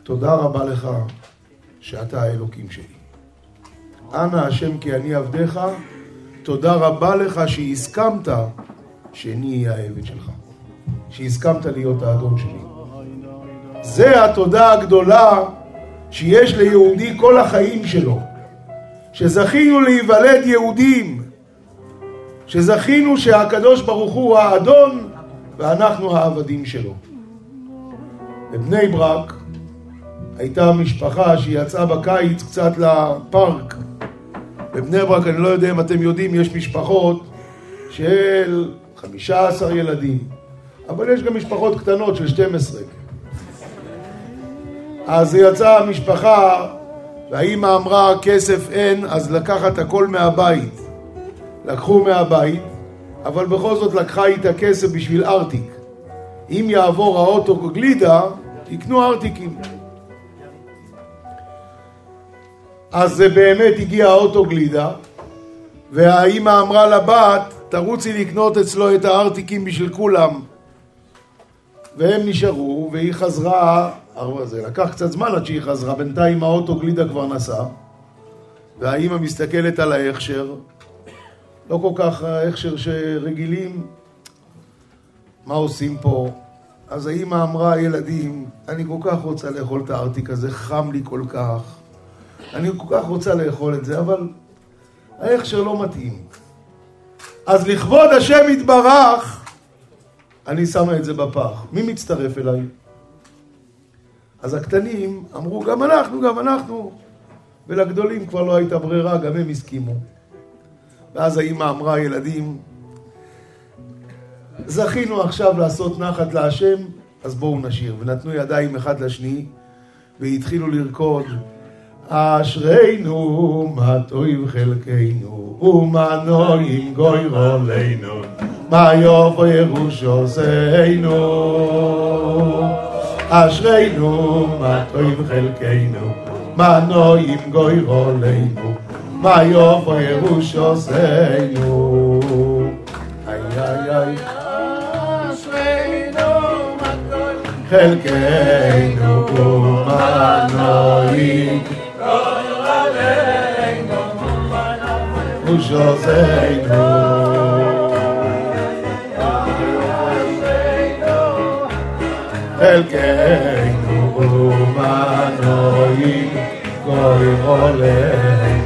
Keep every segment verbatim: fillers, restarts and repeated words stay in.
תודה רבה לך שאתה האלוקים שלי. אנא השם כי אני עבדך, תודה רבה לך שהסכמת שאני אהיה העבד שלך, שהסכמת להיות האדון שלי. זה התודה הגדולה שיש ליהודי כל החיים שלו, שזכינו להיוולד יהודים, שזכינו שהקדוש ברוך הוא האדון ואנחנו העבדים שלו. בבני ברק הייתה משפחה שיצאה בקיץ קצת לפארק. בבני ברק, אני לא יודע אם אתם יודעים, יש משפחות של חמישה עשר ילדים, אבל יש גם משפחות קטנות של שתים עשרה. אז יצאה המשפחה והאמא אמרה כסף אין, אז לקחת הכל מהבית. לקחו מהבית, אבל בכל זאת לקחה איתה כסף בשביל ארטיק. אם יעבור האוטו גלידה, יקנו ארטיקים. אז זה באמת הגיע האוטו גלידה, והאמא אמרה לבת, תרוצי לקנות אצלו את הארטיקים בשביל כולם. והם נשארו, והיא חזרה, זה לקח קצת זמן עד שהיא חזרה, בינתיים האוטו גלידה כבר נסע, והאמא מסתכלת על ההכשר, לא כל כך ההכשר שרגילים, מה עושים פה? אז האמא אמרה, ילדים, אני כל כך רוצה לאכול את הארטיק הזה, חם לי כל כך, אני כל כך רוצה לאכול את זה, אבל ההכשר לא מתאים. אז לכבוד השם יתברך, אני שמה את זה בפח. מי מצטרף אליי? אז הקטנים אמרו, גם אנחנו, גם אנחנו. ולגדולים כבר לא הייתה ברירה, גם הם הסכימו. ואז האמא אמרה, ילדים, זכינו עכשיו לעשות נחת להשם, אז בואו נשיר. ונתנו ידיים אחד לשני, והתחילו לרקוד. אשרינו, מה טוב חלקנו, ומה נועים גוירו לנו, מה יופו ירוש עושנו. אשרינו, מה טוב חלקנו, מה נועים גוירו לנו, מה יופו ירוש עושנו. איי איי איי. אשרינו, מה טוב חלקנו, ומה נועים ושוזנו. חלקנו ומנועים גוי עולנו.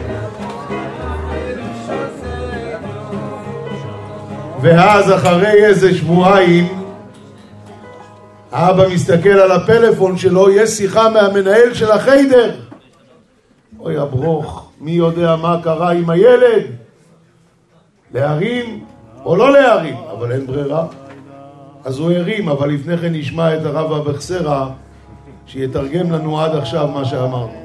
ואז אחרי איזה שבועיים האבא מסתכל על הפלאפון שלו, יש שיחה מהמנהל של החיידר. אוי הברוך, מי יודע מה קרה עם הילד? להרים או לא להרים? אבל אין ברירה. אז הוא הרים, אבל לפני כן נשמע את הרב אבחסרה שיתרגם לנו עד עכשיו מה שאמרנו.